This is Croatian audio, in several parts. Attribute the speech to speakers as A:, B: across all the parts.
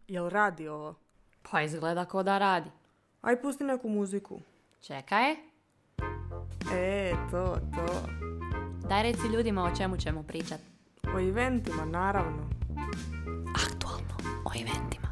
A: Jel radi ovo?
B: Pa izgleda ko da radi.
A: Aj, pusti neku muziku.
B: Čekaj.
A: To.
B: Daj reci ljudima o čemu ćemo pričat.
A: O eventima, naravno.
B: Aktualno o eventima.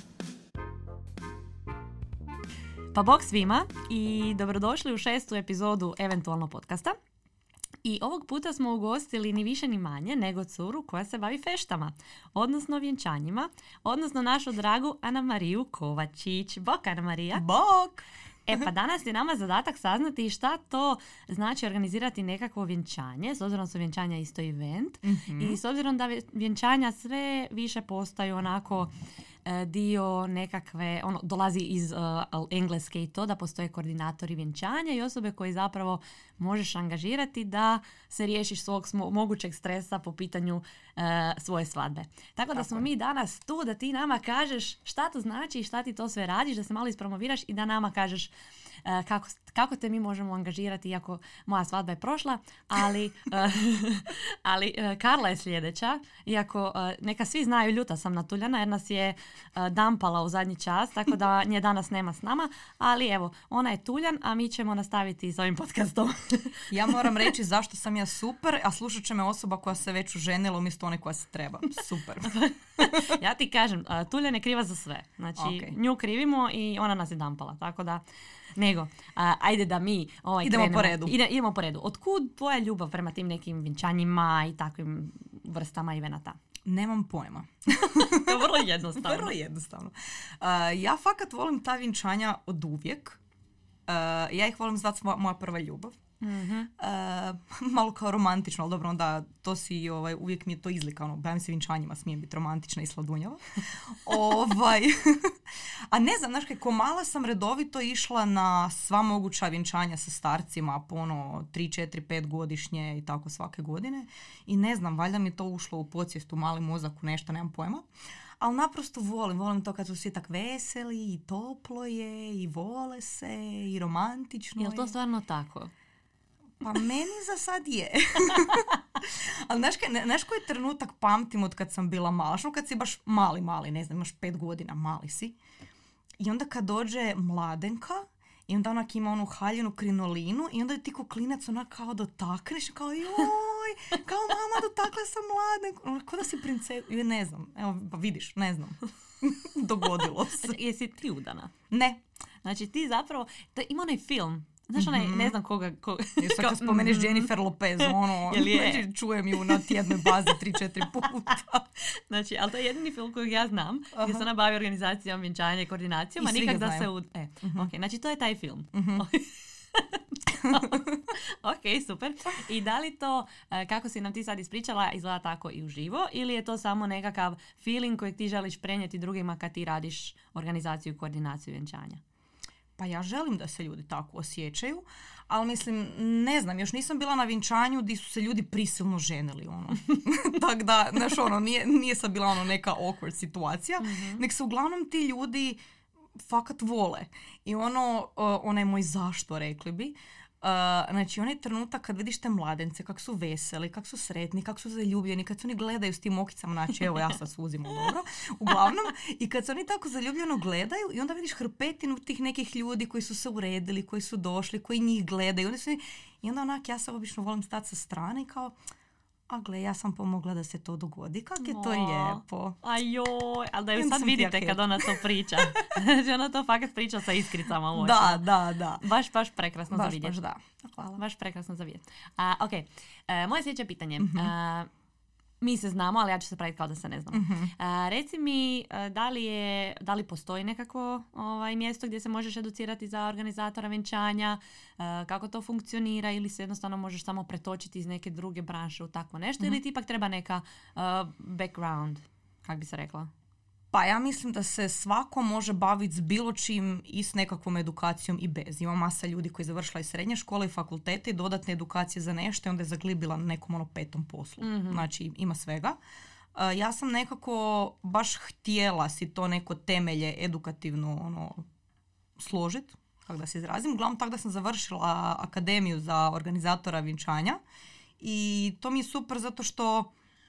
C: Pa bok svima i dobrodošli u 6. epizodu Eventualno podcasta. I ovog puta smo ugostili ni više ni manje nego curu koja se bavi feštama, odnosno vjenčanjima, odnosno našu dragu Anamariju Kovačić. Bok, Anamarija.
A: Bok!
C: Pa danas je nama zadatak saznati šta to znači organizirati nekakvo vjenčanje, s obzirom da su vjenčanja isto event, i s obzirom da vjenčanja sve više postaju onako dio nekakve, dolazi iz engleske i to da postoje koordinatori vjenčanja i osobe koje zapravo možeš angažirati da se riješiš svog mogućeg stresa po pitanju svoje svadbe. Tako da smo mi danas tu da ti nama kažeš šta to znači i šta ti to sve radiš, da se malo ispromoviraš i da nama kažeš kako te mi možemo angažirati, iako moja svadba je prošla, ali Karla je sljedeća, iako neka svi znaju, ljuta sam na Tuljana jer nas je dampala u zadnji čas, tako da nje danas nema s nama, ali evo, ona je Tuljan, a mi ćemo nastaviti s ovim podcastom.
D: Ja moram reći zašto sam ja super, a slušat će me osoba koja se već oženila umjesto one koja se treba. Super.
C: Ja ti kažem, Tuljan je kriva za sve. Znači, Nju krivimo i ona nas je dampala, tako da nego, ajde da mi
D: idemo
C: krenemo.
D: Po redu.
C: Idemo po redu. Otkud tvoja ljubav prema tim nekim vjenčanjima i takvim vrstama evenata?
D: Nemam pojma.
C: To je vrlo jednostavno.
D: Vrlo jednostavno. Ja fakat volim ta vjenčanja od uvijek. Ja ih volim zvati moja prva ljubav. Mm-hmm. Malo kao romantično, ali dobro, onda to si uvijek mi je to izlika, bavim se vjenčanjima, smijem biti romantična i sladunjava. A ne znam, znaš, ko mala sam redovito išla na sva moguća vjenčanja sa starcima po 3, 4, 5 godišnje i tako svake godine i ne znam, valjda mi je to ušlo u podsvijest, u mali mozak, u nešto, nemam pojma. Ali naprosto volim to kad su svi tak veseli i toplo je i vole se i romantično je.
C: Je li to stvarno tako?
D: Pa meni za sad je. Ali znaš koji trenutak pamtim od kad sam bila mala? Što kad si baš mali, ne znam, imaš 5 godina, mali si. I onda kad dođe mladenka i onda onak ima onu haljenu krinolinu i onda ti ko klinac onak kao dotakneš, kao joj, kao mama dotakla sam mladenku. Kao da si princesa, ne znam, evo pa vidiš, ne znam. Dogodilo se.
C: Znači, jesi ti udana?
D: Ne.
C: Znači ti zapravo, ima onaj film, znaš onaj, ne znam koga...
D: Sad kad spomeneš Jennifer Lopez, znači, čujem ju na tjednoj bazi 3-4 puta.
C: Znači, ali to je jedini film kojeg ja znam, gdje se ona bavi organizacijom, vjenčanja i koordinacijom, a nikak da se... Ok, znači to je taj film. Ok, super. I da li to, kako si nam ti sad ispričala, izgleda tako i uživo, ili je to samo nekakav feeling kojeg ti želiš prenijeti drugima kad ti radiš organizaciju i koordinaciju vjenčanja?
D: Pa ja želim da se ljudi tako osjećaju, ali mislim, ne znam, još nisam bila na vjenčanju gdje su se ljudi prisilno ženili, Tako da, znaš, nije sad bila neka awkward situacija, nek se uglavnom ti ljudi fakat vole. I onaj moj zašto, rekli bi. Znači, onaj trenutak kad vidiš te mladence, kak su veseli, kak su sretni, kak su zaljubljeni, kad se oni gledaju s tim okicama, znači, evo ja sad suzim dobro, uglavnom, i kad se oni tako zaljubljeno gledaju i onda vidiš hrpetinu tih nekih ljudi koji su se uredili, koji su došli, koji njih gledaju, i onda onak, ja se obično volim stati sa strane i kao, a gle, ja sam pomogla da se to dogodi. Kak je to lijepo.
C: Ajoj, ali da ju sad vidite kad ona to priča. Znači ona to fakat priča sa iskricama u
D: očima. Da.
C: Baš prekrasno za vidjeti.
D: Baš, da. Hvala.
C: Baš prekrasno za vidjeti. Ok, moje sljedeće pitanje. Mi se znamo, ali ja ću se praviti kao da se ne znamo. Reci mi, da li postoji nekako mjesto gdje se možeš educirati za organizatora vjenčanja, kako to funkcionira, ili se jednostavno možeš samo pretočiti iz neke druge branše u takvo nešto, ili ti ipak treba neka background, kako bi se rekla?
D: Pa ja mislim da se svako može baviti s bilo čim i s nekakvom edukacijom i bez. Ima masa ljudi koji je završila i srednje škole i fakultete i dodatne edukacije za nešto i onda je zaglibila na nekom 5. poslu. Znači ima svega. Ja sam nekako baš htjela si to neko temelje edukativno složiti, kako da se izrazim. Uglavnom tako da sam završila akademiju za organizatora vjenčanja i to mi je super zato što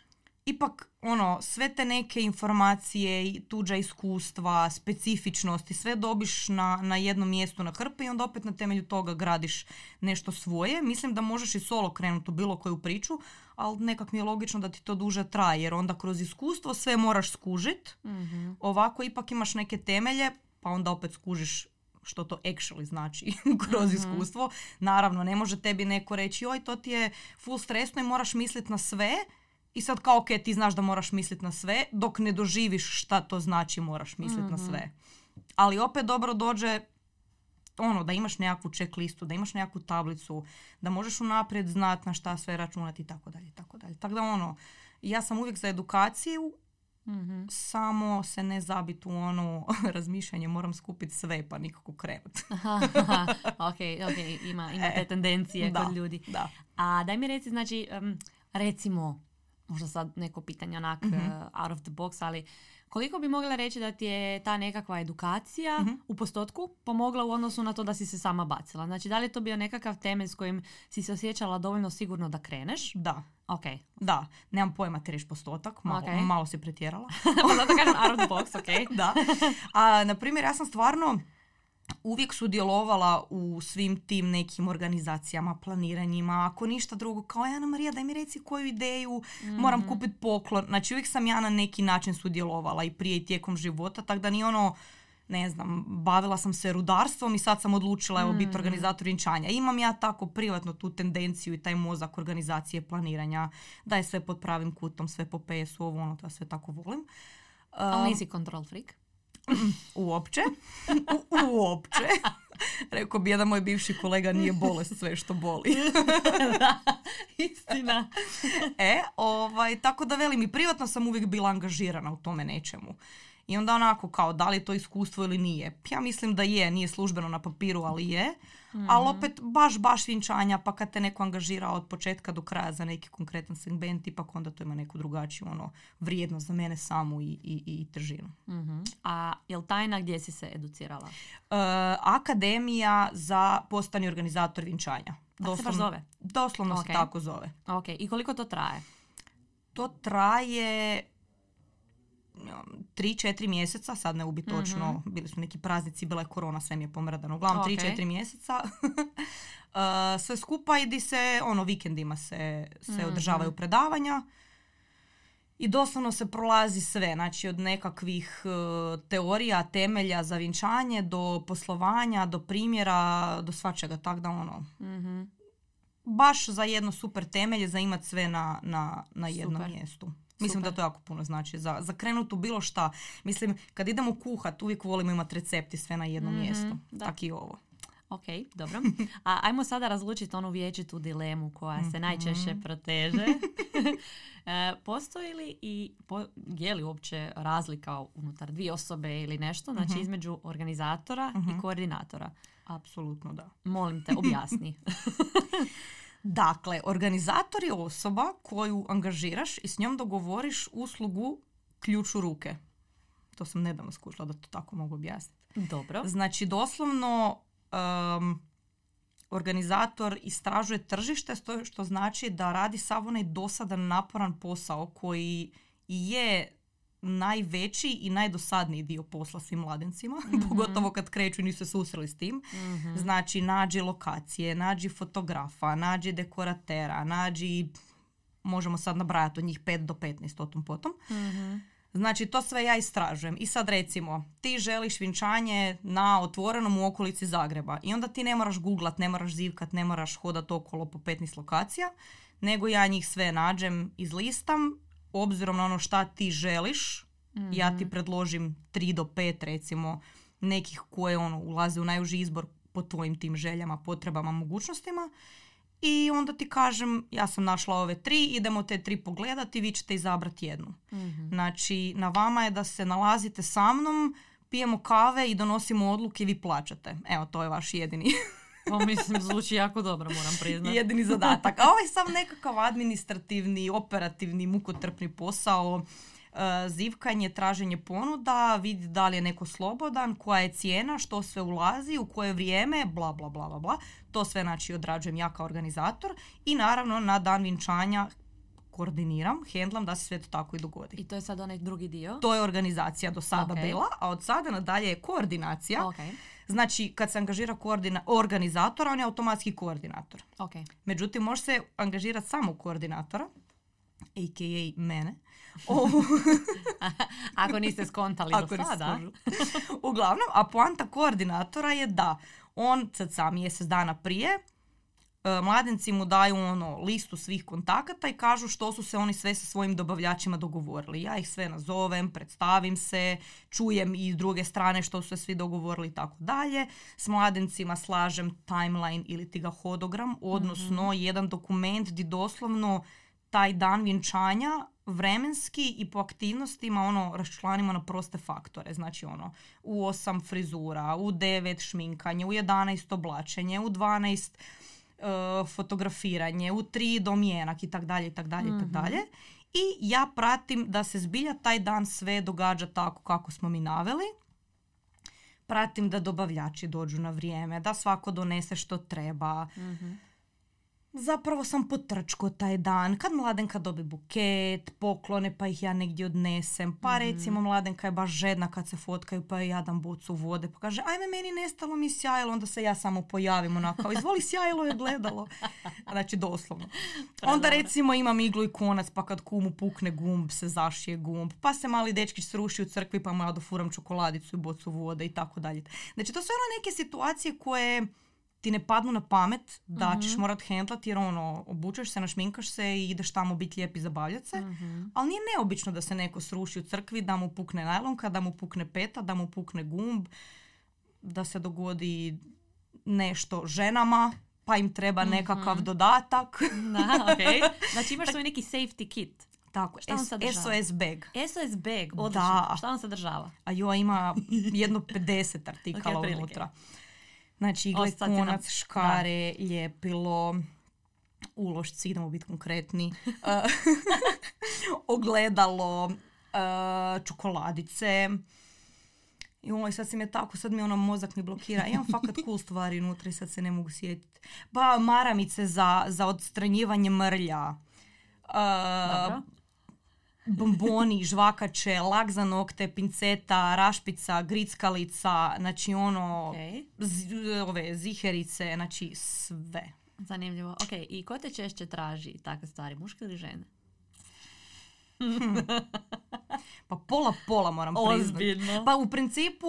D: ipak sve te neke informacije, tuđa iskustva, specifičnosti, sve dobiš na jednom mjestu na hrpi i onda opet na temelju toga gradiš nešto svoje. Mislim da možeš i solo krenuti u bilo koju priču, ali nekak mi je logično da ti to duže traje, jer onda kroz iskustvo sve moraš skužit. Ovako ipak imaš neke temelje, pa onda opet skužiš što to actually znači kroz iskustvo. Naravno, ne može tebi neko reći joj, to ti je full stresno i moraš misliti na sve. I sad kao, ok, ti znaš da moraš misliti na sve, dok ne doživiš šta to znači moraš misliti na sve. Ali opet dobro dođe da imaš nekakvu checklistu, da imaš nekakvu tablicu, da možeš unaprijed znati na šta sve računati i tako dalje, tako dalje. Tako da ja sam uvijek za edukaciju, samo se ne zabiti u razmišljanje, moram skupiti sve pa nikako krenuti.
C: Ok, ima te tendencije kod ljudi.
D: Da.
C: A daj mi reci, znači, recimo, možda sad neko pitanje onak out of the box, ali koliko bi mogla reći da ti je ta nekakva edukacija u postotku pomogla u odnosu na to da si se sama bacila? Znači, da li je to bio nekakav temelj s kojim si se osjećala dovoljno sigurno da kreneš?
D: Da.
C: Ok.
D: Da, nemam pojma ti reći postotak, malo si pretjerala.
C: Pa zato kažem out of the box, ok.
D: Da. A, na primjer, ja sam stvarno uvijek sudjelovala u svim tim nekim organizacijama, planiranjima, ako ništa drugo, kao Ana Marija, daj mi reci koju ideju, moram kupiti poklon. Znači, uvijek sam ja na neki način sudjelovala i prije i tijekom života, tako da ni ne znam, bavila sam se rudarstvom i sad sam odlučila biti organizator vjenčanja. Imam ja tako privatno tu tendenciju i taj mozak organizacije, planiranja, da je sve pod pravim kutom, sve po PS-u, to sve tako volim.
C: Ali nisi control freak?
D: Uopće. Uopće. Rekao bi jedan moj bivši kolega, nije bolest sve što boli.
C: Da, istina.
D: Tako da velim, i privatno sam uvijek bila angažirana u tome nečemu. I onda onako kao, da li je to iskustvo ili nije? Ja mislim da je, nije službeno na papiru, ali je. Ali opet baš vjenčanja, pa kad te neko angažira od početka do kraja za neki konkretan segment, ipak onda to ima neku drugačiju vrijednost za mene samu i težinu.
C: A je li tajna gdje si se educirala?
D: Akademija za postani organizator vjenčanja.
C: Tako se baš zove?
D: Doslovno se tako zove.
C: Ok, i koliko to traje?
D: To traje 3-4 mjeseca, sad ne ubi točno, bili su neki praznici, bila je korona, sve mi je pomradano. Uglavnom 3-4 mjeseca. Sve skupa i se, vikendima se održavaju predavanja. I doslovno se prolazi sve, znači od nekakvih teorija, temelja za vjenčanje, do poslovanja, do primjera, do svačega, tako da baš za jedno super temelje, za imat sve na jednom mjestu. Mislim da to jako puno znači za krenut u bilo šta. Mislim, kad idemo kuhat, uvijek volimo imati recepti sve na jednom mjestu. Tako i ovo.
C: Ok, dobro. A ajmo sada razlučiti onu vječitu dilemu koja se najčešće proteže. Postoji li je li uopće razlika unutar dvije osobe ili nešto, znači između organizatora i koordinatora?
D: Apsolutno da.
C: Molim te, objasni.
D: Dakle, organizator je osoba koju angažiraš i s njom dogovoriš uslugu ključ u ruke. To sam nedavno skušala da to tako mogu objasniti.
C: Dobro.
D: Znači, doslovno organizator istražuje tržište, što znači da radi sav onaj dosadan, naporan posao koji je najveći i najdosadniji dio posla svim mladencima, pogotovo kad kreću i nisu se susreli s tim. Znači, nađi lokacije, nađi fotografa, nađi dekoratera, možemo sad nabrajati od njih 5 do 15 o tom potom. Znači, to sve ja istražujem. I sad recimo, ti želiš vjenčanje na otvorenom u okolici Zagreba i onda ti ne moraš googlat, ne moraš zivkat, ne moraš hodat okolo po 15 lokacija, nego ja njih sve nađem, izlistam, obzirom na ono šta ti želiš, ja ti predložim 3 do 5 recimo nekih koje ulaze u najuži izbor po tvojim tim željama, potrebama, mogućnostima. I onda ti kažem, ja sam našla ove 3, idemo te 3 pogledati, vi ćete izabrati jednu. Znači, na vama je da se nalazite sa mnom, pijemo kave i donosimo odluke i vi plaćate. Evo, to je vaš jedini.
C: Mislim, zvuči jako dobro, moram priznati.
D: Jedini zadatak. A ovo je sam nekakav administrativni, operativni, mukotrpni posao, zivkanje, traženje ponuda, vidi da li je neko slobodan, koja je cijena, što sve ulazi, u koje vrijeme, bla, bla, bla, bla. To sve znači odrađujem ja kao organizator i naravno na dan vjenčanja koordiniram, hendlam da se sve to tako i dogodi.
C: I to je sad onaj drugi dio?
D: To je organizacija do sada
C: Ok.
D: bila, a od sada nadalje je koordinacija.
C: Ok,
D: Znači, kad se angažira organizatora, on je automatski koordinator.
C: ok.
D: Međutim, može se angažirati samo koordinatora, a.k.a. mene.
C: Ako niste skontali
D: Ako
C: do
D: niste
C: sada.
D: skužili. Uglavnom, a poanta koordinatora je da on cca mjesec dana prije mladenci mu daju listu svih kontakata i kažu što su se oni sve sa svojim dobavljačima dogovorili. Ja ih sve nazovem, predstavim se, čujem i s druge strane što su se svi dogovorili i tako dalje. S mladencima slažem timeline ili ti ga hodogram, odnosno jedan dokument gdje doslovno taj dan vjenčanja vremenski i po aktivnostima raščlanimo na proste faktore. Znači u 8 frizura, u 9 šminkanje, u 11 oblačenje, u 12 fotografiranje, u 3 domjenak i tak dalje, i tak dalje, i tak dalje. I ja pratim da se zbilja taj dan sve događa tako kako smo mi naveli. Pratim da dobavljači dođu na vrijeme, da svako donese što treba. Zapravo sam potrčko taj dan. Kad mladenka dobi buket, poklone, pa ih ja negdje odnesem. Pa recimo mladenka je baš žedna kad se fotkaju, pa ja dam bocu vode. Pa kaže, ajme, meni nestalo mi sjajilo. Onda se ja samo pojavim onako, izvoli, sjajilo je gledalo. Znači doslovno. Onda recimo imam iglu i konac, pa kad kumu pukne gumb, se zašije gumb. Pa se mali dečki sruši u crkvi, pa mu ja dofuram čokoladicu i bocu vode i tako dalje. Znači to su neke situacije koje ti ne padnu na pamet da ćeš morat hendlati jer obučeš se, našminkaš se i ideš tamo biti lijep i zabavljati se. Ali nije neobično da se neko sruši u crkvi, da mu pukne najlonka, da mu pukne peta, da mu pukne gumb, da se dogodi nešto ženama, pa im treba nekakav dodatak.
C: Da, ok. Znači imaš svoj neki safety kit.
D: Tako,
C: Šta on sadržava?
D: SOS bag.
C: SOS bag, odlično.
D: Da.
C: Šta on sadržava?
D: A ima jedno 50 artikala
C: Ok,
D: unutra. Znači, igle,
C: Sad si nam-
D: konac, škare, ljepilo, ulošci, idemo biti konkretni, ogledalo, čokoladice. I sad si me tako, sad mi mozak mi blokira. Imam fakat cool stvari unutra i sad se ne mogu sjetiti. Pa maramice za odstranjivanje mrlja.
C: Dobro.
D: Bomboni, žvakače, lak za nokte, pinceta, rašpica, grickalica, znači
C: Ok.
D: ove ziherice, znači sve.
C: Zanimljivo. Ok, i ko te češće traži takve stvari, muške ili žene?
D: Pa pola moram priznati.
C: Ozbiljno.
D: Pa u principu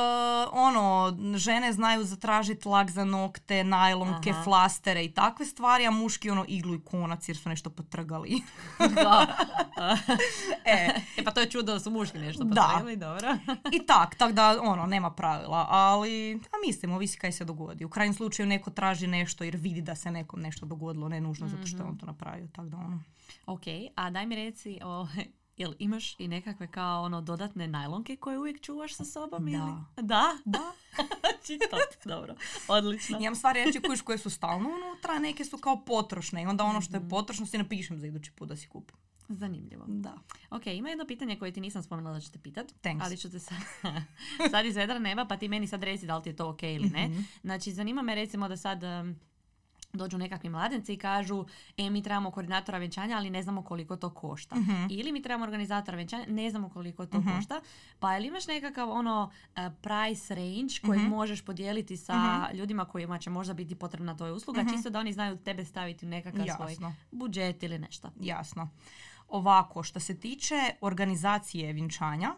D: žene znaju zatražiti lak za nokte, najlonke, flastere i takve stvari, a muški iglu i konac jer su nešto potrgali.
C: Da. Pa to je čudo da su muški nešto potrgali, dobro.
D: I tako da nema pravila, ali mislim, ovisi kaj se dogodi. U krajnjem slučaju neko traži nešto jer vidi da se nekom nešto dogodilo, ne nužno zato što je on to napravio, tako da
C: Ok, a daj mi reci, jel imaš i nekakve kao dodatne najlonke koje uvijek čuvaš sa sobom?
D: Da.
C: Ili? Da? Čito, dobro, odlično.
D: Imam stvari reći koje su stalno unutra, a neke su kao potrošne i onda što je potrošno si napišem za idući put da si kupim.
C: Zanimljivo.
D: Da.
C: Ok, ima jedno pitanje koje ti nisam spomenula da ću te pitat.
D: Thanks.
C: Ali ću te sad iz vedra neba, pa ti meni sad reci da li ti je to ok ili ne. Znači, zanima me recimo da sad dođu nekakvi mladenci i kažu mi trebamo koordinatora vjenčanja, ali ne znamo koliko to košta. Ili mi trebamo organizatora vjenčanja, ne znamo koliko to košta. Pa ili imaš nekakav price range koji možeš podijeliti sa ljudima kojima će možda biti potrebna tvoja usluga, čisto da oni znaju tebe staviti u nekakav svoj budžet ili nešto.
D: Jasno. Ovako, što se tiče organizacije vjenčanja,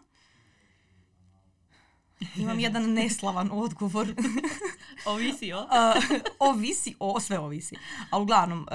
D: imam jedan neslavan odgovor. Sve ovisi. Ali uglavnom,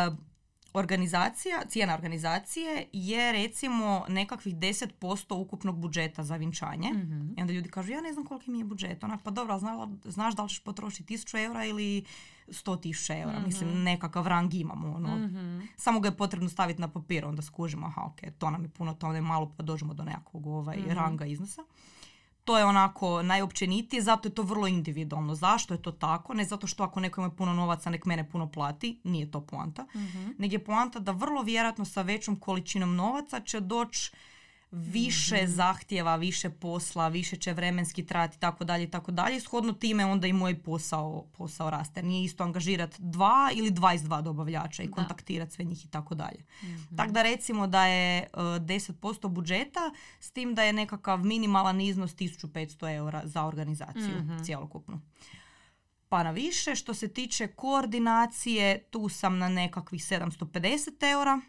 D: cijena organizacije je recimo nekakvih 10% ukupnog budžeta za vjenčanje. I onda ljudi kažu, ja ne znam koliki mi je budžet. Onak, pa dobro, znaš da li ćeš potrošiti 1.000 eura ili 100.000 eura. Mislim, nekakav rang imamo. Samo ga je potrebno staviti na papir, onda skužimo, aha, ok, to nam je puno, to nam je malo, pa dođemo do nekakvog ranga iznosa. To je onako najopćenitije, zato je to vrlo individualno. Zašto je to tako? Ne zato što ako neko ima puno novaca, nek mene puno plati, nije to poanta. Nego je poanta da vrlo vjerojatno sa većom količinom novaca će doći više zahtjeva, više posla, više će vremenski trajati i tako dalje. Shodno time onda i moj posao raste. Nije isto angažirati 2 ili 22 dobavljača i kontaktirati sve njih i tako dalje. Tako da recimo da je 10% budžeta, s tim da je nekakav minimalan iznos 1500 eura za organizaciju cjelokupnu. Pa na više, što se tiče koordinacije, tu sam na nekakvih 750 eura.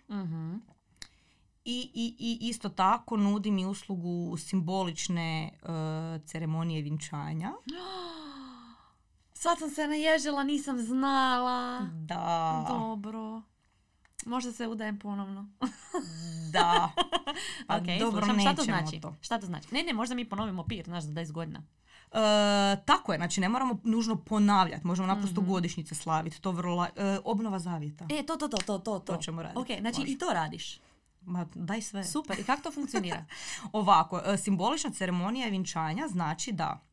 D: I isto tako nudim i uslugu simbolične ceremonije vjenčanja.
C: Sad sam se naježila, nisam znala.
D: Da.
C: Dobro. Možda se udajem ponovno.
D: Da. Pa
C: Ok,
D: dobro,
C: slušam. Šta to
D: nećemo
C: znači?
D: to.
C: Šta to znači? Ne, možda mi ponovimo pir, znaš, za 10 godina.
D: Tako je, znači ne moramo nužno ponavljati, možemo naprosto godišnjice slaviti, to vrlo obnova zavjeta.
C: To
D: ćemo raditi.
C: Ok, znači
D: Može.
C: i to radiš.
D: Ma daj sve.
C: Super, i kako to funkcionira?
D: Ovako, simbolična ceremonija vjenčanja znači da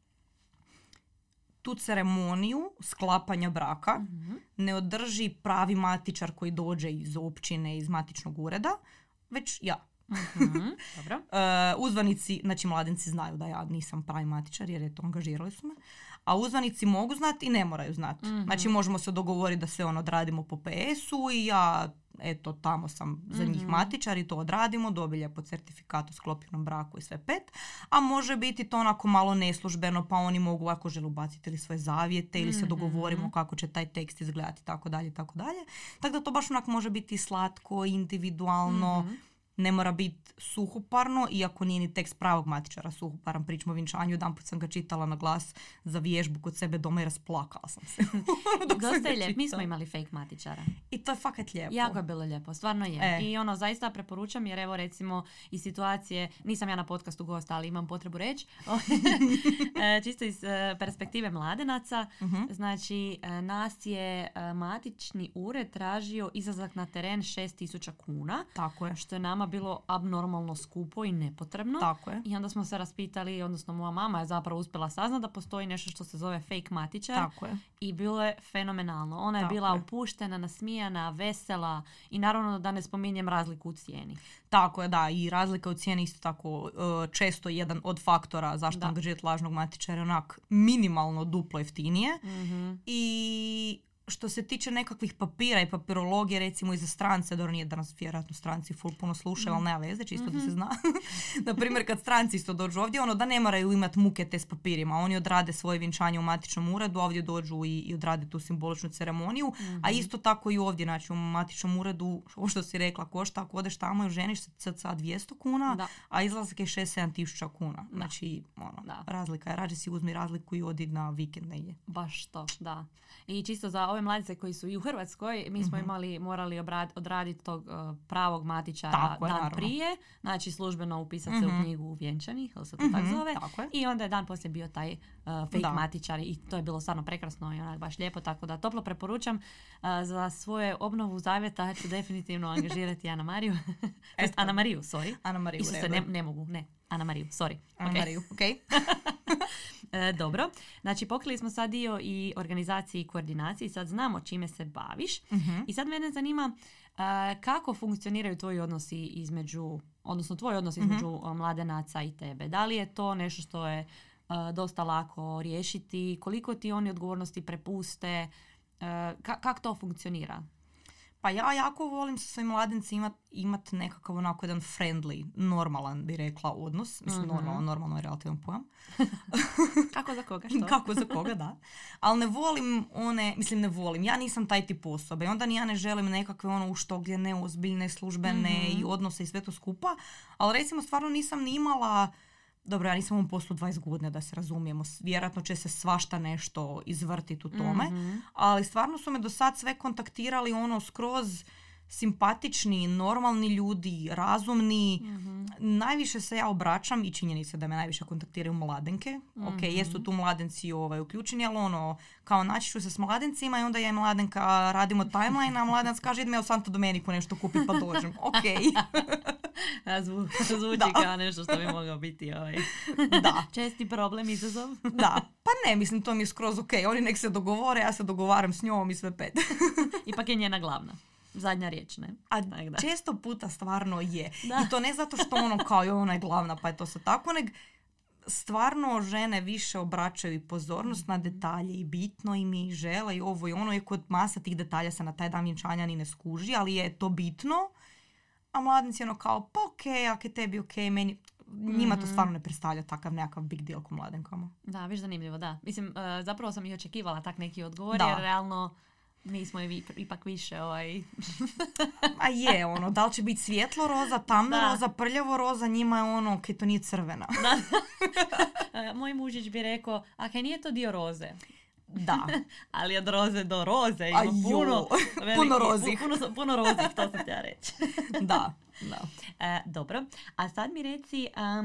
D: tu ceremoniju sklapanja braka ne održi pravi matičar koji dođe iz općine, iz matičnog ureda, već ja.
C: Dobro.
D: Uzvanici, znači mladenci znaju da ja nisam pravi matičar jer angažirali su me, a uzvanici mogu znati i ne moraju znati. Znači možemo se dogovoriti da sve odradimo po PS-u i ja tamo sam za njih matičar i to odradimo, dobije lijepo certifikat o sklopljenom braku i sve 5, a može biti to onako malo neslužbeno, pa oni mogu ako žele ubaciti ili svoje zavjete ili se dogovorimo kako će taj tekst izgledati, tako dalje. Tako da to baš onako može biti slatko, individualno, ne mora biti suhoparno, iako nije ni tekst pravog matičara suhoparan. Pričamo o vjenčanju, jedanput sam ga čitala na glas za vježbu kod sebe doma i rasplakala sam se.
C: Dosta je lijep, mi smo imali fake matičara.
D: I to je fakat lijepo.
C: Jako je bilo lijepo, stvarno je. I zaista preporučam jer evo recimo i situacije, nisam ja na podcastu gosta, ali imam potrebu reći, čisto iz perspektive mladenaca, znači nas je matični ured tražio izlazak na teren 6.000 kuna.
D: Tako je.
C: Što je nama bilo abnormalno skupo i nepotrebno.
D: Tako je.
C: I onda smo se raspitali, odnosno moja mama je zapravo uspjela saznati da postoji nešto što se zove fake matičar.
D: Tako je.
C: I bilo je fenomenalno. Ona je bila opuštena, nasmijana, vesela i naravno da ne spominjem razliku u cijeni.
D: Tako je, da. I razlika u cijeni isto tako često jedan od faktora zašto angažirati lažnog matičara, onak minimalno duplo jeftinije. I što se tiče nekakvih papira i papirologije, recimo i za strance, dobro nije da nas vjerojatno stranci full puno slušaju, ali nema veze, čisto da se zna. Naprimjer, kad stranci isto dođu ovdje, da ne moraju imati muke te s papirima. Oni odrade svoje vjenčanje u matičnom uredu, ovdje dođu i odrade tu simboličnu ceremoniju, a isto tako i ovdje, znači u matičnom uredu, ovo što si rekla, košta, ako odeš tamo i ženiš se cca 200 kuna, a izlazak je 6-7 tisuća kuna. Znači, razlika je, rađe si uzmi razliku i odi na vikend negdje.
C: Baš to, da. I čisto za ove mladice koji su i u Hrvatskoj, mi smo morali odraditi tog pravog matičara dan prije, znači službeno upisati se u knjigu vjenčanih, ili se to tako zove. I onda je dan poslije bio taj fake matičar i to je bilo stvarno prekrasno i onak baš lijepo, tako da toplo preporučam. Za svoje obnovu zavjeta ću definitivno angažirati Ana Mariju. Ana Mariju, sorry.
D: Ana Mariju,
C: Isuse, ne mogu, ne. Ana Mariju, sorry.
D: Ana Mariju, okej.
C: Dobro, znači pokrili smo sad dio i organizaciji i koordinaciji, sad znamo čime se baviš i sad mene zanima kako funkcioniraju tvoji odnosi između, odnosno tvoj odnos između mladenaca i tebe. Da li je to nešto što je dosta lako riješiti, koliko ti oni odgovornosti prepuste, kako to funkcionira?
D: Pa ja jako volim sa svojim mladencima imati nekakav onako jedan friendly, normalan bi rekla odnos. Mislim, normalno je relativan pojam.
C: Kako za koga, što?
D: Kako za koga, da. Ali ne volim, ja nisam taj tip osobe. I onda ni ja ne želim nekakve uštogljene, ozbiljne, službene i odnose i sve to skupa. Ali recimo stvarno nisam ni imala. Dobro, ja nisam u ovom poslu 20 godina, da se razumijemo. Vjerojatno će se svašta nešto izvrtiti u tome. Ali stvarno su me do sad sve kontaktirali skroz simpatični, normalni ljudi, razumni. Najviše se ja obraćam i činjenica da me najviše kontaktiraju mladenke. Ok, jesu tu mladenci uključeni, ali kao naći ću se s mladencima i onda ja i mladenka radimo timeline, a mladenac kaže idem ja u Santo Domeniku nešto kupiti pa dođem. Ok.
C: Zvuči kao nešto što bi mogao biti
D: da.
C: Česti problem, izazov.
D: Da, pa ne, mislim to mi je skroz ok. Oni nek se dogovore, ja se dogovaram s njom i sve 5.
C: Ipak je njena glavna. zadnja riječ, ne?
D: A
C: Tak da.
D: često puta stvarno je.
C: Da.
D: I to ne zato što ono kao je ona je glavna pa je to sad tako, nego stvarno žene više obraćaju i pozornost na detalje i bitno im je i žele i ovo i ono, je kod masa tih detalja se na taj dan vjenčanja ni ne skuži, ali je to bitno. A mladenci ono kao, pa okej, ako je tebi okej, meni... Njima to stvarno ne predstavlja takav nekakav big deal ko mladenkama.
C: Da, viš zanimljivo, da. Mislim, zapravo sam i očekivala tak neki odgovor,
D: Da.
C: jer realno mi smo ipak više
D: A je, ono, da li će biti svjetlo roza, tamno
C: Da.
D: roza, prljavo roza, njima je ono, kaj to nije crvena.
C: Moj mužić bi rekao, a kaj nije to dio roze?
D: Da.
C: Ali od roze do roze ima
D: A jo, puno rozih.
C: Puno rozih, to sam htjela reći.
D: Da.
C: Dobro, a sad mi reci,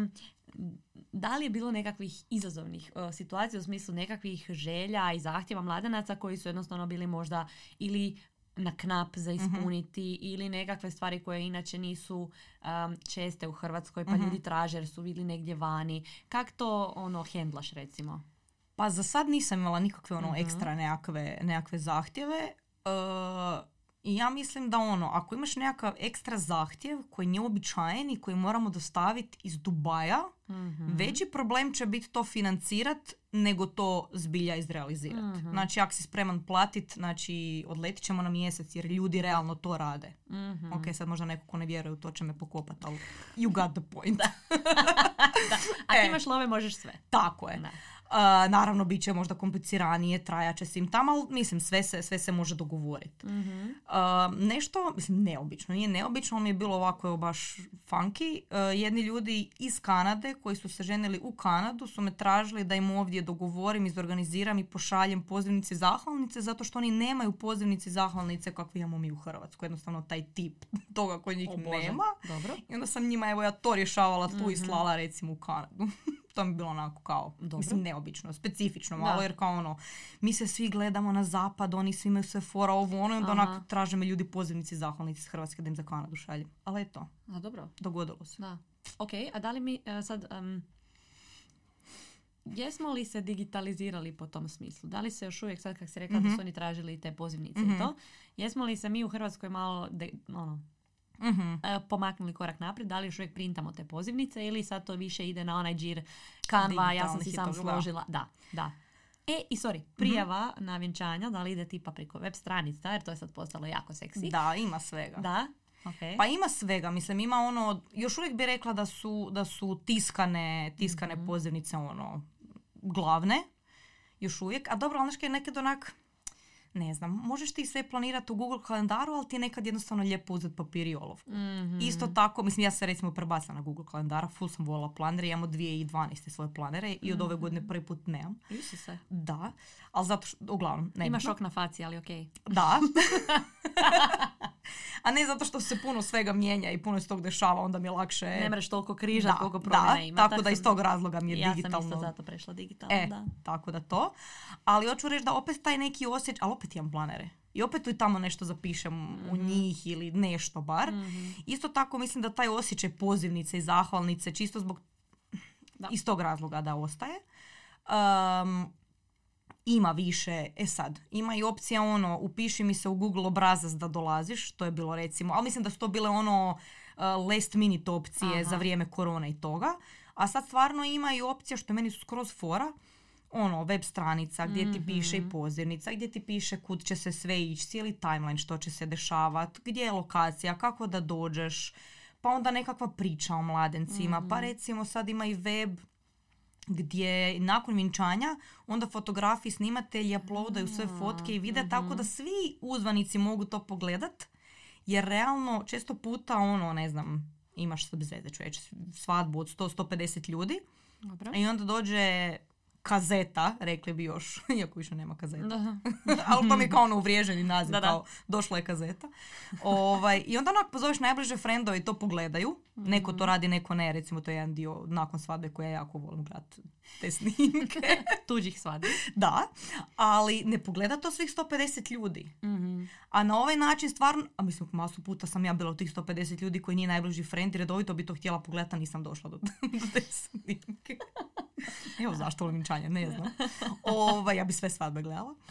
C: da li je bilo nekakvih izazovnih situacija u smislu nekakvih želja i zahtjeva mladenaca koji su jednostavno bili možda ili na knap za ispuniti ili nekakve stvari koje inače nisu česte u Hrvatskoj pa ljudi traže jer su bili negdje vani. Kak to hendlaš recimo?
D: Pa za sad nisam imala nikakve ekstra nekakve zahtjeve. I ja mislim da ako imaš nekakav ekstra zahtjev koji nije uobičajen i koji moramo dostaviti iz Dubaja, veći problem će biti to financirat nego to zbilja izrealizirati. Znači, ako si spreman platit, znači odletit ćemo na mjesec jer ljudi realno to rade. Ok, sad možda neko ko ne vjeruje u to će me pokopati, ali you got the point.
C: Da. A ti imaš love, možeš sve.
D: Tako je.
C: Da.
D: Naravno, bit će možda kompliciranije, trajaće se im tamo, ali mislim, sve se može dogovoriti. Nešto, mislim, neobično. Nije neobično, ali mi je bilo ovako evo, baš funky. Jedni ljudi iz Kanade koji su se ženili u Kanadu su me tražili da im ovdje dogovorim, izorganiziram i pošaljem pozivnice i zahvalnice zato što oni nemaju pozivnice i zahvalnice kakve imamo mi u Hrvatskoj. Jednostavno taj tip toga koji njih nema.
C: Dobro.
D: I onda sam njima, evo ja to rješavala tu i slala recimo u Kanadu. To mi je bilo onako kao, mislim, neobično, specifično malo, jer kao mi se svi gledamo na zapad, oni svi imaju sve fora, ovo ono, i onda onako traže me ljudi pozivnici i zahvalnici iz Hrvatske da im za Kanadu šaljem. Ali eto,
C: dobro.
D: Dogodilo se.
C: Da. Ok, a da li mi sad... jesmo li se digitalizirali po tom smislu? Da li se još uvijek, sad kak si rekla da su oni tražili te pozivnice i to, jesmo li se mi u Hrvatskoj malo pomaknuli korak naprijed, da li još uvijek printamo te pozivnice ili sad to više ide na onaj džir Canva, ja sam si sam složila. Da. I prijava na vjenčanja, da li ide tipa preko web stranica, jer to je sad postalo jako seksi.
D: Da, ima svega.
C: Da? Okay.
D: Pa ima svega, mislim, ima još uvijek bi rekla da su tiskane pozivnice glavne, još uvijek, a dobro, ali nešto je nekad onak, ne znam, možeš ti sve planirati u Google kalendaru, ali ti je nekad jednostavno lijepo uzeti papir i olovku. Isto tako, mislim, ja se recimo prebacila na Google kalendara, full sam volila planere, imamo 2012. svoje planere i od ove godine prvi put nemam.
C: Isuse.
D: Da, ali zato što, uglavnom, ne.
C: Ima šok na faci, ali okej.
D: Da. A ne zato što se puno svega mijenja i puno se tog dešava, onda mi je lakše...
C: Ne mreš toliko križa, koliko promjena ima.
D: Tako da iz tog razloga mi je digitalno...
C: Ja sam isto zato prešla digitalno, da.
D: Tako da to. Ali hoću reći da opet taj neki osjećaj... Ali opet imam planere. I opet tu i tamo nešto zapišem u njih ili nešto bar. Isto tako mislim da taj osjećaj pozivnice i zahvalnice čisto zbog... iz tog razloga da ostaje. Ima više, sad, ima i opcija upiši mi se u Google obrazac da dolaziš, to je bilo recimo, ali mislim da su to bile last minute opcije za vrijeme korone i toga, a sad stvarno ima i opcija, što je meni su skroz fora, web stranica gdje ti piše i pozivnica, gdje ti piše kud će se sve ići, cijeli timeline što će se dešavati, gdje je lokacija, kako da dođeš, pa onda nekakva priča o mladencima, pa recimo sad ima i web gdje nakon vjenčanja onda fotografi, snimatelji uploadaju sve fotke i vide, tako da svi uzvanici mogu to pogledat, jer realno često puta ne znam, imaš sve bez veze, ću reći, svadbu od 100-150 ljudi. Dobro. I onda dođe kazeta, rekli bi još, iako više nema kazeta. Ali to mi je kao uvriježeni naziv, kao došla je kazeta. I onda pozoveš najbliže frendove i to pogledaju. Neko to radi, neko ne. Recimo to je jedan dio nakon svadbe koje ja jako volim gledati te snimke.
C: Tuđih svadbi.
D: Da, ali ne pogleda to svih 150 ljudi. A na ovaj način stvarno, a mislim, masu puta sam ja bila od tih 150 ljudi koji nije najbliži frend i redovito bi to htjela pogledati, a nisam došla do te snimke. Evo zašto volim vjenčanje, ne znam. Ja bi sve svadbe gledala.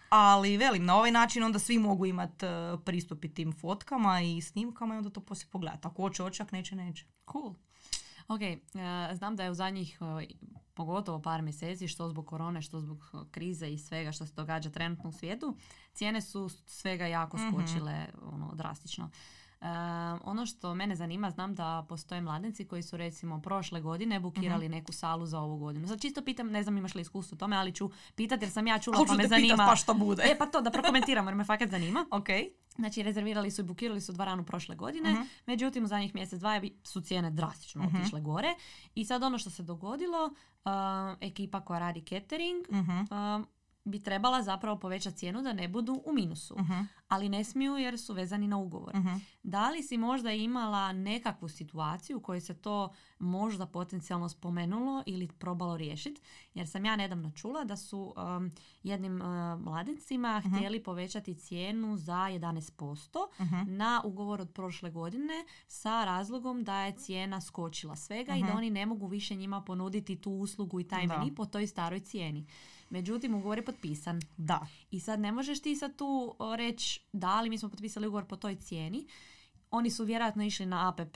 D: Ali velim, na ovaj način onda svi mogu imati pristup i tim fotkama i snimkama i onda to poslije pogledati. Ako hoće, ako neće.
C: Cool. Ok, znam da je u zadnjih pogotovo par mjeseci, što zbog korone, što zbog krize i svega što se događa trenutno u svijetu, cijene su svega jako skočile drastično. Ono što mene zanima, znam da postoje mladenci koji su recimo prošle godine bukirali neku salu za ovu godinu. Sad čisto pitam, ne znam imaš li iskustvo u tome, ali ću pitati jer sam ja čula pa me zanima.
D: Pa što bude.
C: Pa to da prokomentiramo jer me fakat zanima.
D: Okay.
C: Znači rezervirali su i bukirali su dvoranu prošle godine, međutim u zadnjih mjesec, dva su cijene drastično otišle gore i sad ono što se dogodilo, ekipa koja radi catering bi trebala zapravo povećati cijenu da ne budu u minusu. Ali ne smiju jer su vezani na ugovor. Da li si možda imala nekakvu situaciju u kojoj se to možda potencijalno spomenulo ili probalo riješiti? Jer sam ja nedavno čula da su jednim mladencima htjeli povećati cijenu za 11% na ugovor od prošle godine sa razlogom da je cijena skočila svega i da oni ne mogu više njima ponuditi tu uslugu i taj meni po toj staroj cijeni. Međutim, ugovor je potpisan.
D: Da.
C: I sad ne možeš ti sad tu reći da, ali mi smo potpisali ugovor po toj cijeni. Oni su vjerojatno išli na APP,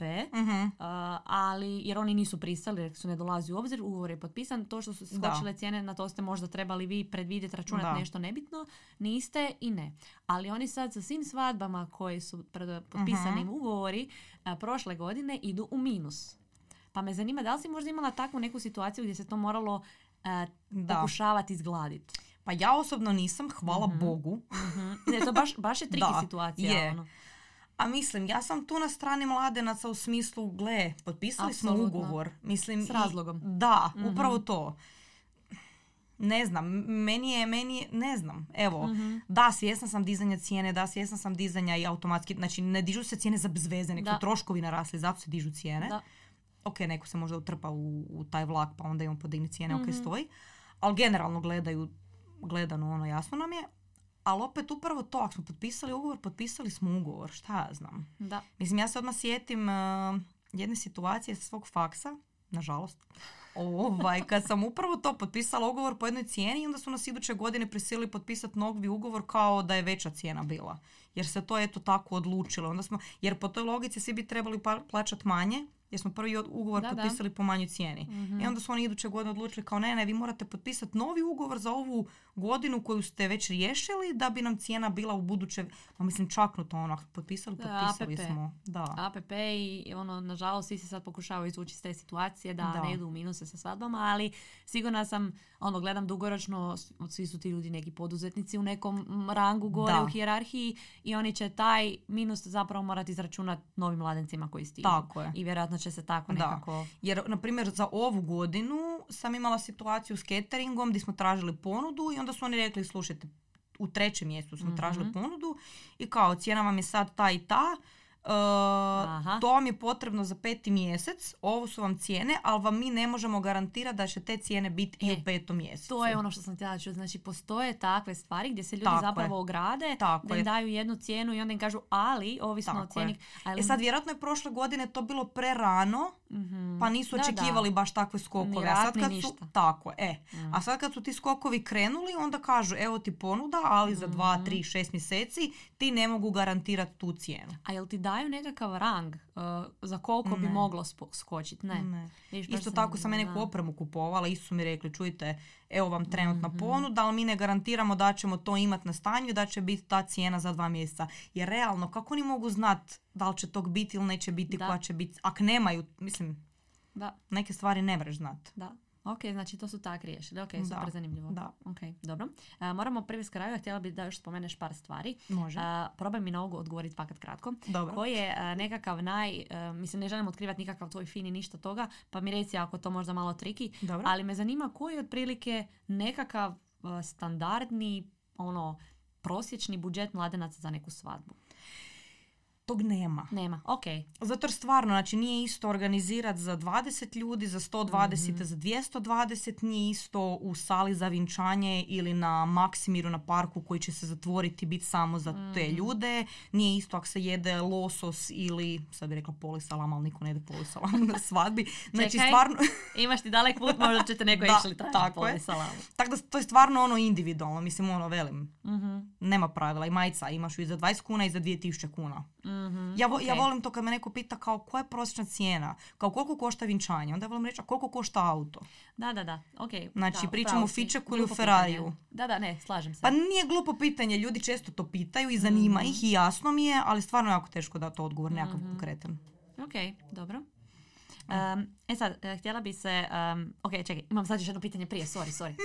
C: ali jer oni nisu pristali jer su ne dolazi u obzir, ugovor je potpisan. To što su skočile cijene, na to ste možda trebali vi predvidjeti, računati nešto nebitno, niste i ne. Ali oni sad sa svim svadbama koji su potpisanim ugovori prošle godine idu u minus. Pa me zanima da li si možda imala takvu neku situaciju gdje se to moralo pokušavati izgladiti.
D: Pa ja osobno nisam, hvala Bogu.
C: Ne, to baš je triki situacija.
D: Je. Ono. A mislim, ja sam tu na strani mladenaca u smislu, gle, potpisali
C: Apsolutno.
D: smo ugovor. Mislim,
C: s razlogom.
D: Da, upravo to. Ne znam, meni je, ne znam, evo, da, svjesna sam dizanja cijene, da, svjesna sam dizanja i automatski, znači ne dižu se cijene za bezveze, nek su troškovi narasli, zato se dižu cijene. Da. Ok, neko se možda utrpa u taj vlak, pa onda on podigne cijene, ok, stoji. Ali generalno gledano ono jasno nam je. Ali opet upravo to, ako smo potpisali ugovor, potpisali smo ugovor, šta ja znam.
C: Da.
D: Mislim, ja se odmah sjetim jedne situacije sa svog faksa, nažalost, kad sam upravo to potpisala ugovor po jednoj cijeni i onda su nas iduće godine prisilili potpisati novi ugovor kao da je veća cijena bila. Jer se to eto tako odlučilo. Jer po toj logici svi bi trebali plaćati manje, jer smo prvi ugovor potpisali po manjoj cijeni. I onda su oni iduće godine odlučili kao ne, vi morate potpisati novi ugovor za ovu godinu koju ste već riješili da bi nam cijena bila u buduće, pa mislim čaknuto ono, potpisali smo. Da.
C: APP i ono, nažalost svi se sad pokušavaju izvući iz te situacije da ne idu u minuse sa svadbama, ali sigurna sam, gledam dugoročno, svi su ti ljudi neki poduzetnici u nekom rangu gore u hijerarhiji i oni će taj minus zapravo morati izračunati novim mladencima koji stižu.
D: Tako je.
C: I vjerojatno će se tako nekako...
D: Jer, na primjer, za ovu godinu sam imala situaciju s cateringom gdje smo tražili ponudu i onda su oni rekli, slušajte, u 3. mjesecu smo tražili ponudu i kao cijena vam je sad ta i ta, to vam je potrebno za 5. mjesec, ovo su vam cijene, ali vam mi ne možemo garantirati da će te cijene biti i u 5. mjesecu.
C: To je ono što sam htjela čuti. Znači, postoje takve stvari gdje se ljudi zapravo ograde, da im daju jednu cijenu i onda im kažu, ali, ovisno o cijeni. Ali...
D: sad, vjerojatno je prošle godine to bilo prerano, pa nisu očekivali baš takve skokove. A sad kad su, a sad kad su ti skokovi krenuli, onda kažu, evo ti ponuda, ali za 2, 3, 6 mjeseci ti ne mogu garantirati tu cijenu.
C: A jel ti daju nekakav rang za koliko bi moglo skočiti? Ne.
D: Isto tako sam neku opremu kupovala, isto su mi rekli, čujte, evo vam trenutna ponuda, ali mi ne garantiramo da ćemo to imati na stanju, da će biti ta cijena za 2 mjeseca. Jer realno, kako oni mogu znati da li će tog biti ili neće biti, koja će biti, ako nemaju, mislim, neke stvari ne možeš znati.
C: Da. Ok, znači to su tak riješili. Ok, super zanimljivo. Da. Ok, dobro. Moramo privesti kraju, htjela bih da još spomeneš par stvari.
D: Može.
C: Probaj mi na ovo odgovoriti fakat kratko.
D: Dobro.
C: Koji je nekakav mislim, ne želim otkrivati nikakav tvoj fin i ništa toga, pa mi reci ako to možda malo triki.
D: Dobro.
C: Ali me zanima koji je otprilike nekakav standardni, prosječni budžet mladenaca za neku svadbu.
D: tog nema.
C: Nema, ok.
D: Zato jer stvarno, znači nije isto organizirati za 20 ljudi, za 120, za 220, nije isto u sali za vjenčanje ili na Maksimiru na parku koji će se zatvoriti biti samo za te ljude. Nije isto ako se jede losos ili, sad bi rekla polisalam, ali niko ne jede polisalam na svadbi. Znači
C: Čekaj,
D: stvarno...
C: imaš ti dalek put, možda ćete neko išli tražiti
D: tako je.
C: polisalamu.
D: Tako da to je stvarno ono individualno, mislim ono velim. Nema pravila i majica imaš ju i za 20 kuna i za 2000 kuna. Ja volim to kad me neko pita kao koja je prosječna cijena, kao koliko košta vjenčanje, onda ja volim reći a koliko košta auto.
C: Da, ok.
D: Znači
C: da,
D: pričamo o Fičeku ili o Ferrariju.
C: Da, ne, slažem se.
D: Pa nije glupo pitanje, ljudi često to pitaju i zanima ih i jasno mi je, ali stvarno je jako teško dati odgovor nekakav konkretan.
C: Ok, dobro. Sad, htjela bi se... ok, čekaj, imam sad još jedno pitanje prije, sorry.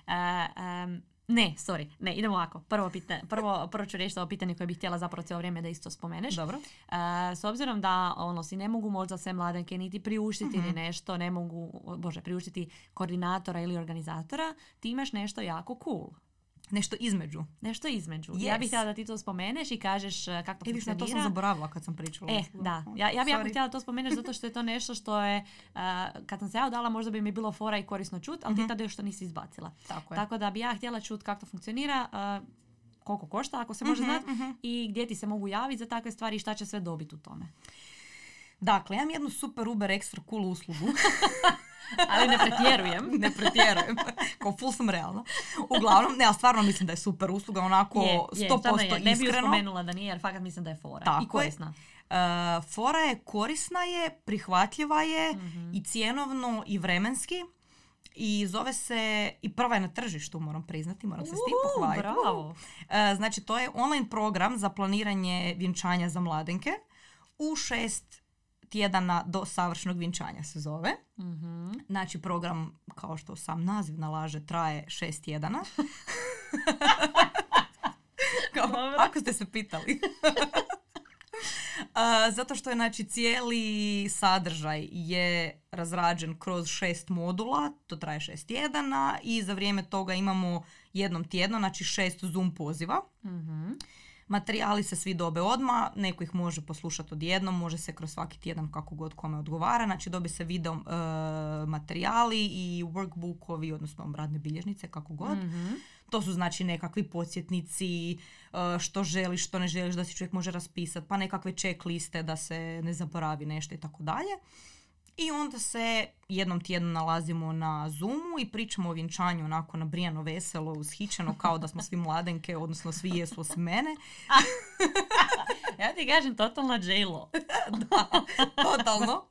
C: Ne, idemo ovako. Prvo ću reći ovo pitanje koje bih htjela zapravo cijelo vrijeme da isto spomeneš.
D: Dobro.
C: S obzirom da si ne mogu možda sve mladenke niti priuštiti ni nešto, ne mogu, priuštiti koordinatora ili organizatora, ti imaš nešto jako cool.
D: Nešto između.
C: Yes. Ja bih htjela da ti to spomeneš i kažeš kako to funkcionira.
D: To sam zaboravila kad sam pričala.
C: Da. Ja bih jako htjela to spomeneš zato što je to nešto što je, kad sam se ja udala, možda bi mi bilo fora i korisno čut, ali ti tada još to nisi izbacila. Tako da bi ja htjela čut kako to funkcionira, koliko košta, ako se može znati, i gdje ti se mogu javiti za takve stvari i šta će sve dobiti u tome.
D: Dakle, ja imam jednu super uber extra cool uslugu.
C: Ali ne pretjerujem.
D: Kao full sam realna. Uglavnom, ja stvarno mislim da je super usluga, onako 100% iskreno.
C: Ne bih ju spomenula da nije, jer fakat mislim da je fora.
D: Tako
C: i korisna.
D: Fora je korisna je, prihvatljiva je i cjenovno i vremenski. I zove se, i prva je na tržištu, moram priznati, moram se s tim pohvaliti.
C: Bravo.
D: Znači, to je online program za planiranje vjenčanja za mladenke u 6 tjedana do savršenog vjenčanja se zove. Znači program, kao što sam naziv nalaže, traje 6 tjedana. Ako ste se pitali. Zato što je znači cijeli sadržaj je razrađen kroz 6 modula, to traje 6 tjedana i za vrijeme toga imamo jednom tjedno, znači 6 Zoom poziva. Materijali se svi dobe odmah, neko ih može poslušati odjednom, može se kroz svaki tjedan kako god kome odgovara, znači dobi se video materijali i workbookovi, odnosno radne bilježnice, kako god. To su znači nekakvi podsjetnici, što želiš, što ne želiš da si čovjek može raspisati, pa nekakve checkliste da se ne zaboravi nešto i tako dalje. I onda se jednom tjednu nalazimo na Zoomu i pričamo o vjenčanju onako nabrijano, veselo, ushićeno, kao da smo svi mladenke, odnosno svi jesu osim mene.
C: Ja ti kažem, totalna J-Lo.
D: Da, totalno.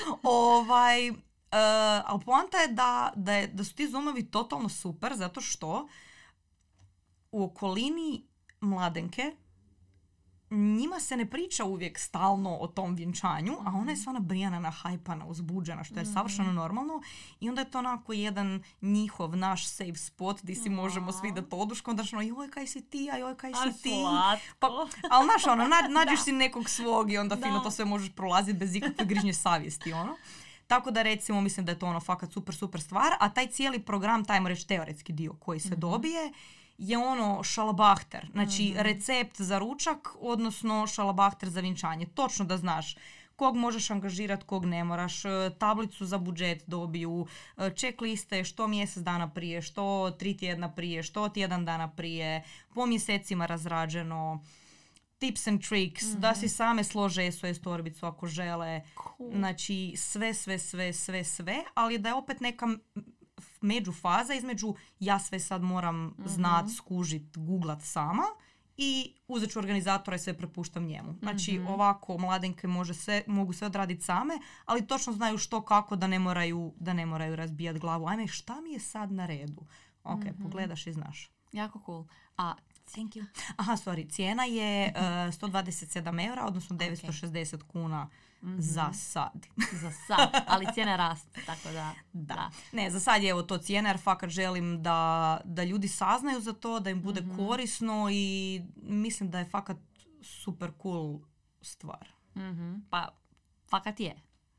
D: Ali poanta je da su ti Zoomovi totalno super, zato što u okolini mladenke njima se ne priča uvijek stalno o tom vjenčanju, a ona je sva nabrijana, nahajpana, uzbuđena, što je savršeno normalno. I onda je to onako jedan njihov, naš safe spot gdje si možemo svi da to oduško, onda što joj kaj si ti, a joj kaj si ti. Pa, ali znaš, nađeš si nekog svog i onda fino to sve možeš prolaziti bez ikakve grižnje savjesti. Tako da recimo mislim da je to fakat super stvar, a taj cijeli program, tajmo reći teoretski dio koji se dobije, je šalabahter, znači recept za ručak, odnosno šalabahter za vjenčanje. Točno da znaš kog možeš angažirati, kog ne moraš, tablicu za budžet dobiju, checkliste što mjesec dana prije, što 3 tjedna prije, što tjedan dana prije, po mjesecima razrađeno, tips and tricks, da si same slože SOS torbicu ako žele, znači sve, ali da je opet neka međufaza između ja sve sad moram znat, skužit, googlat sama i uzet ću organizatora i sve prepuštam njemu. Znači ovako mladenke mogu sve odraditi same, ali točno znaju što kako da ne moraju razbijati glavu. Ajme, šta mi je sad na redu? Ok, pogledaš i znaš.
C: Jako cool.
D: Thank you. Cijena je 127 eura, odnosno 960 kuna za sad.
C: Za sad, ali cijena raste, tako da.
D: Ne, za sad je evo to cijena, jer fakat želim da ljudi saznaju za to, da im bude korisno i mislim da je fakat super cool stvar.
C: Pa, fakat je.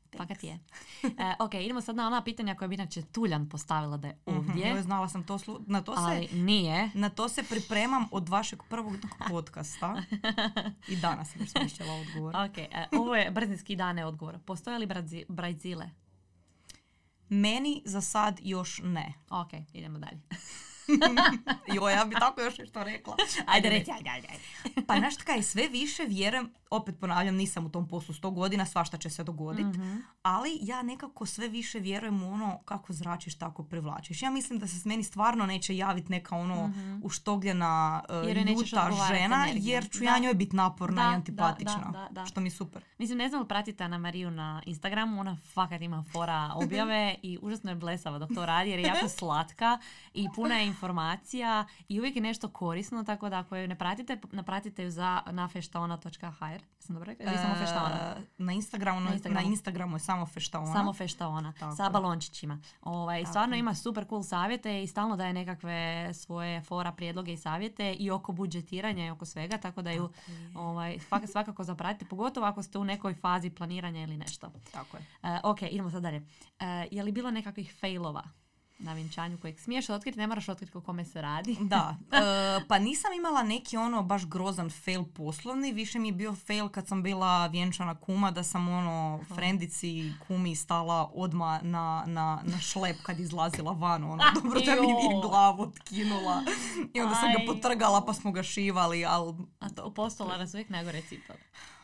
C: Fakat je. Ok, idemo sad na ona pitanja koja bi inače Tuljan postavila da je ovdje.
D: Joj, znala sam to,
C: Ali nije.
D: Na to se pripremam od vašeg prvog podcasta. I danas sam još smišljala odgovor.
C: Ok, ovo je brzinski dane odgovor. Postoje li Brazile?
D: Meni za sad još ne.
C: Ok, idemo dalje.
D: Joj, ja bi tako još nešto rekla.
C: Ajde.
D: Pa znaš kaj, sve više vjerujem, opet ponavljam, nisam u tom poslu 100 godina, svašta će se dogoditi, ali ja nekako sve više vjerujem u ono kako zračiš, tako privlačiš. Ja mislim da se s meni stvarno neće javiti neka ono uštogljena ljuta žena, jer ću ja njoj biti naporna i antipatična, što mi je super.
C: Mislim, ne znam li pratite Ana Mariju na Instagramu, ona fakat ima fora objave i užasno je blesava dok to radi jer je jako slatka i puna je informacija i uvijek je nešto korisno, tako da ako je ne pratite, napratite ju na feštaona.hr. Sam dobro rekla? Ili samo feštaona?
D: Na Instagramu je samo feštaona.
C: Samo feštaona, sa balončićima. Stvarno ima super cool savjete i stalno daje nekakve svoje fora, prijedloge i savjete i oko budžetiranja i oko svega, tako da ju svakako zapratite, pogotovo ako ste u nekoj fazi planiranja ili nešto.
D: Tako je.
C: Ok, idemo sad dalje. Je li bilo nekakvih failova na vjenčanju kojeg smiješ otkriti, ne moraš otkriti o kome se radi?
D: Da, pa nisam imala neki ono baš grozan fail poslovni, više mi je bio fail kad sam bila vjenčana kuma, da sam frendici kumi stala odmah na šlep kad izlazila van, dobro da mi nije glavu otkinula i onda sam ga potrgala pa smo ga šivali, ali...
C: A to postolara su uvijek najgore cipale.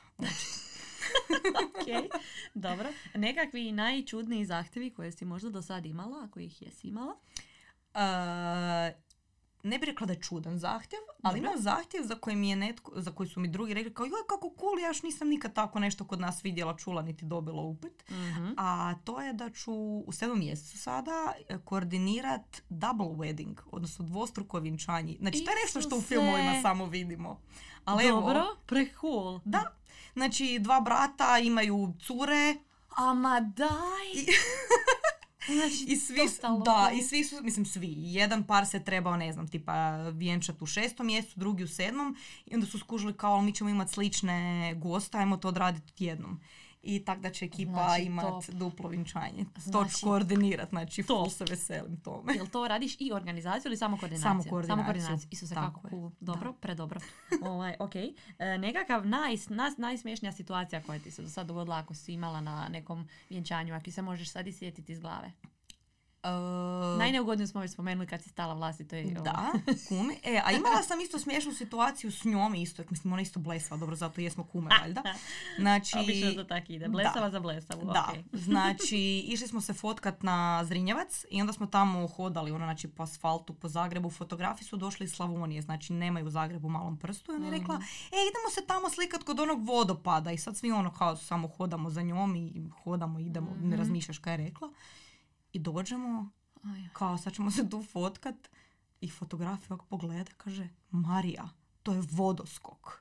C: Ok, dobro. Nekakvi najčudniji zahtjevi koje si možda do sad imala, ako ih jesi imala?
D: Ne bih rekla da je čudan zahtjev, ali imam zahtjev za koji su mi drugi rekli kao joj kako cool, ja još nisam nikad tako nešto kod nas vidjela, čula niti dobila upit. A to je da ću u 7. mjesecu sada koordinirat double wedding, odnosno dvostruko vjenčanje. Znači to je nešto što u filmovima samo vidimo. Ali
C: dobro, pre-cool.
D: Da. Znači, 2 brata imaju cure.
C: Ama daj! Znači,
D: i svi su, mislim svi, jedan par se trebao, ne znam, tipa vjenčat u 6. mjesecu, drugi u 7. I onda su skužili kao, mi ćemo imati slične goste, ajmo to odraditi jednom. I tak da će ekipa imati duplo vjenčanje. To ću koordinirat, znači full se veselim tome.
C: Jel to radiš i organizaciju ili samo koordinaciju?
D: Samo koordinaciju.
C: Isuse, kako cool. Dobro, predobro. Ok. Nekakav najsmiješnija situacija koja ti se do sad dogodila ako si imala na nekom vjenčanju, ako se možeš sad i sjetiti iz glave? Najneugodniju smo već spomenuli kad si stala vlastitoj.
D: Da, kume. A imala sam isto smiješnu situaciju s njom isto. Mislim, ona isto blesava, dobro, zato jesmo kume, valjda.
C: Znači, obično da tako ide. Blesava za blesavu.
D: Da, znači, išli smo se fotkat na Zrinjevac i onda smo tamo hodali, znači, po asfaltu, po Zagrebu. Fotografi su došli iz Slavonije, znači, nemaju u Zagrebu Malom Prstu. I ona je rekla, idemo se tamo slikat kod onog vodopada. I sad svi kao samo hodamo za njom i hodamo, idemo, ne razmišljaš kaj je rekla. I dođemo, kao sad ćemo se tu fotkat i fotograf ovako pogleda, kaže, Marija, to je vodoskok.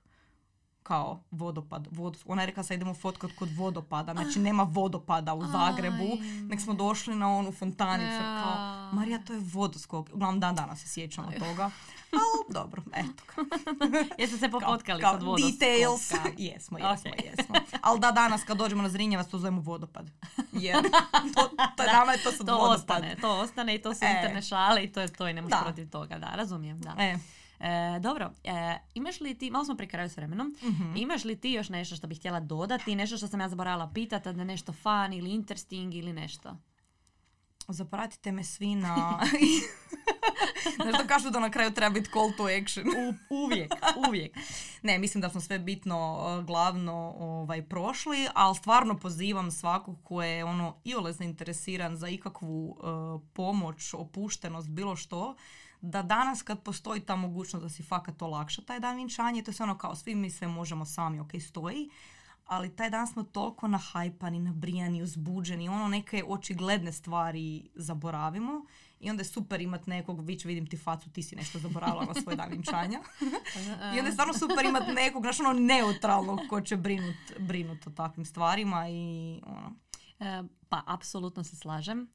D: Kao vodopad. Ona je rekla sad idemo fotkat kod vodopada, znači nema vodopada u Zagrebu, nek smo došli na onu fontanicu. Kao, Marija, to je vodoskok. Uglavnom danas se sjećamo toga. Ali dobro, eto.
C: Jeste se pofotkali kod vodoskoka?
D: Details. Jesmo. Ali danas kad dođemo na Zrinjevac to zovemo vodopad. Jer nama je to sad vodopad.
C: To ostane i to su interne šale i to je ne možeš protiv toga. Da, razumijem, da. Dobro, imaš li ti, malo smo pri kraju s vremenom, imaš li ti još nešto što bih htjela dodati, nešto što sam ja zaboravila pitati, da je nešto fun ili interesting ili nešto?
D: Zapratite me svi na... Nešto kažu da na kraju treba biti call to action.
C: Uvijek.
D: Ne, mislim da smo sve bitno glavno prošli, ali stvarno pozivam svakog ko je iole zainteresiran za ikakvu pomoć, opuštenost, bilo što, da danas kad postoji ta mogućnost da si fakat olakša taj dan vjenčanje, to je sve kao svi mi sve možemo sami, ok, stoji, ali taj dan smo toliko nahajpani, nabrijani, uzbuđeni, neke očigledne stvari zaboravimo i onda je super imat nekog, vidim ti facu, ti si nešto zaboravila na svoj dan vjenčanja. I onda je stvarno super imat nekog, neutralnog ko će brinut o takvim stvarima i
C: Pa, apsolutno se slažem.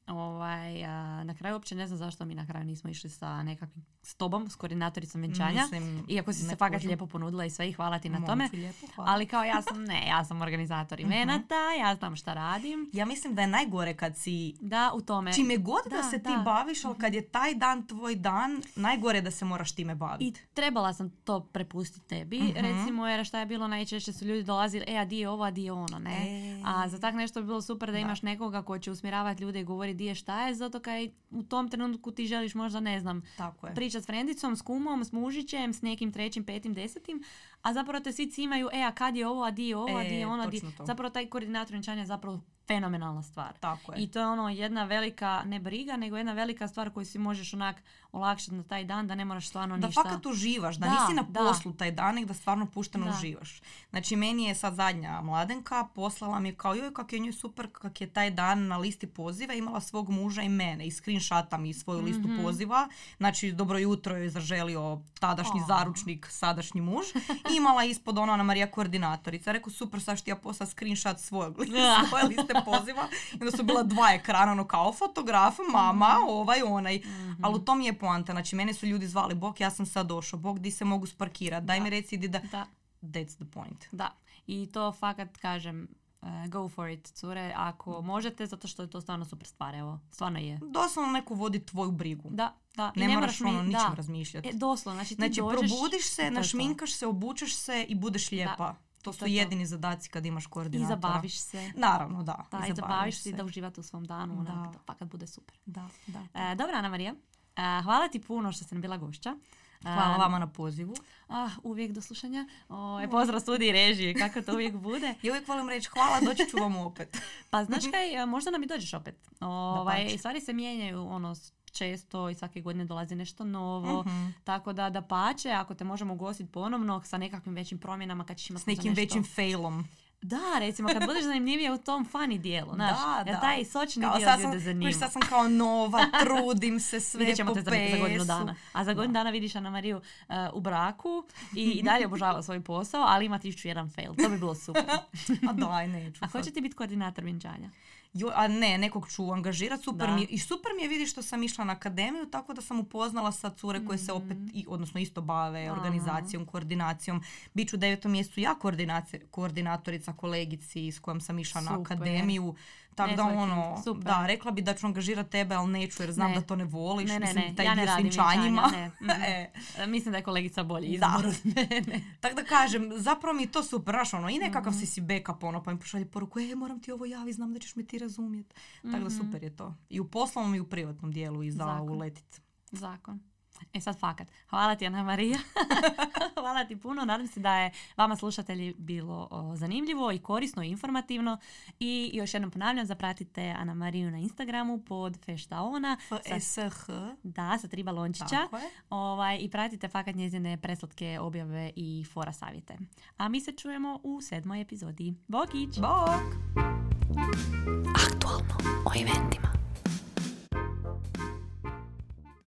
C: Na kraju uopće ne znam zašto mi na kraju nismo išli sa nekakvim s tobom, s koordinatoricom vjenčanja.
D: Mislim,
C: iako si se fakat lijepo ponudila i sve i hvala ti na tome.
D: Lijepo, hvala.
C: Ali kao ja sam organizator evenata, ja znam šta radim.
D: Ja mislim da je najgore kad si...
C: Da, u tome.
D: Čime god da se ti baviš, ali kad je taj dan tvoj dan, najgore je da se moraš time baviti.
C: I trebala sam to prepustiti tebi, recimo, jer šta je bilo najčešće su ljudi dolazili, a di je ovo, a di je ono, ne? A za tak nešto bi bilo super da imaš nekoga ko će usmjeravati ljude i govori di je šta je, zato kaj u tom trenutku ti želiš možda, ne znam, pričati s frendicom, s kumom, s mužićem, s nekim trećim, petim, desetim, a zapravo te svi cimaju, a kad je ovo, a di je ovo, a di je ono, zapravo taj koordinator vjenčanja je zapravo fenomenalna stvar.
D: Tako je.
C: I to je ono jedna velika, ne briga, nego jedna velika stvar koju si možeš onak olakšati na taj dan, da ne moraš stvarno ništa...
D: Da fakat uživaš, da nisi na poslu taj dan, nego da stvarno pušteno uživaš. Znači, meni je sad zadnja mladenka poslala mi kao, joj, kak je njoj super, kak je taj dan na listi poziva, imala svog muža i mene i screenshota mi svoju listu poziva. Znači, dobro jutro joj zaželio tadašnji zaručnik, sadašnji muž. I imala ispod ono Ana Marija koordinatorica. Rekao, super, sad što ja poslala screenshot svoje liste poziva. I onda su bila 2 ekrana, ono kao fotograf, mama, onaj. Ali u tom je poanta. Znači, mene su ljudi zvali, Bog, ja sam sad došao, Bog, di se mogu sparkirati, daj mi reci da... That's the point.
C: Da. I to fakat kažem, go for it, cure, ako možete, zato što je to stvarno super stvar, evo, stvarno je.
D: Doslovno neko vodi tvoju brigu.
C: Da.
D: Ne moraš ničem razmišljati.
C: Doslovno, znači
D: ti dođeš... probudiš se, našminkaš se, obučeš se i budeš lijepa. To su jedini zadaci kad imaš koordinatora.
C: I zabaviš se.
D: Naravno, da.
C: I zabaviš se da uživate u svom danu, da fakat bude super. Dobro, Ana Marija, hvala ti puno što si nam bila gošća.
D: Hvala vama na pozivu.
C: Uvijek do slušanja. Pozdrav studiji režije, kako to uvijek bude.
D: Ja uvijek volim reći hvala, doći ću vam opet.
C: Pa znaš kaj, možda nam i dođeš opet. Stvari se mijenjaju često i svake godine dolazi nešto novo. Tako da pače, ako te možemo ugostiti ponovno sa nekakvim većim promjenama, kad ćeš imati
D: s nekim većim failom.
C: Da, recimo, kad budeš zanimljivije u tom funny dijelu, znaš, jer taj sočni dio ljude zanima.
D: Sad sam kao nova, trudim se sve po pesu.
C: Vidjet ćemo te za godinu dana. A za godinu dana vidiš Ana Mariju u braku i dalje obožava svoj posao, ali ima 1001 fail. To bi bilo super.
D: A daj, neću.
C: A ko će ti biti koordinator vjenčanja?
D: Nekog ću angažirati, super mi je vidjeti što sam išla na akademiju, tako da sam upoznala sa cure koje se opet, odnosno isto bave organizacijom, koordinacijom. Biću u 9. mjesecu ja koordinatorica kolegici s kojom sam išla na akademiju. Tako da rekla bi da ću angažirati tebe, ali neću jer znam da to ne voliš.
C: Ja ne radim vjenčanja. Mislim da je kolegica bolji izbor od mene.
D: Tako da kažem, zapravo mi je to super, i nekakav si backup, pa mi pošalje poruku, moram ti ovo javi, znam da ćeš me ti razumjeti. Tako da super je to. I u poslovnom i u privatnom dijelu i za uletit.
C: Zakon. Sad fakat. Hvala ti, Ana Marija. Hvala ti puno. Nadam se da je vama slušatelji bilo zanimljivo i korisno i informativno. I još jednom ponavljam, zapratite Ana Mariju na Instagramu pod feštaona.
D: FSH.
C: Da, sa 3 balončića. I pratite fakat njezine preslatke objave i fora savjete. A mi se čujemo u 7. epizodi. Bokić!
D: Bok!
B: Aktualno o eventima.